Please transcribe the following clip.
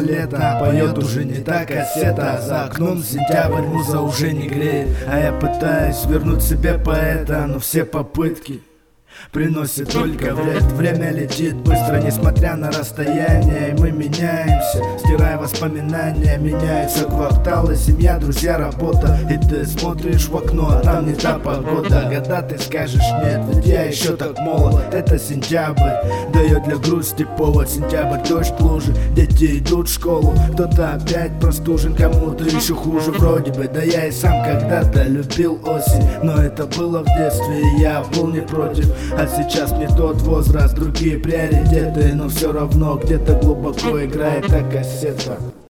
лето. Поет уже не та кассета, за окном сентябрь, муза уже не греет. А я пытаюсь вернуть себе поэта, но все попытки приносит только вред. Время летит быстро, несмотря на расстояние, и мы меняемся, стирая воспоминания. Меняются кварталы, семья, друзья, работа. И ты смотришь в окно, а там не та погода. Года ты скажешь нет, ведь я еще так молод. Это сентябрь, дает для грусти повод. Сентябрь, дождь, лужи, дети идут в школу. Кто-то опять простужен, кому-то еще хуже вроде бы. Да я и сам когда-то любил осень, но это было в детстве, и я был не против. А сейчас мне тот возраст, другие приоритеты, но все равно где-то глубоко играет та кассета.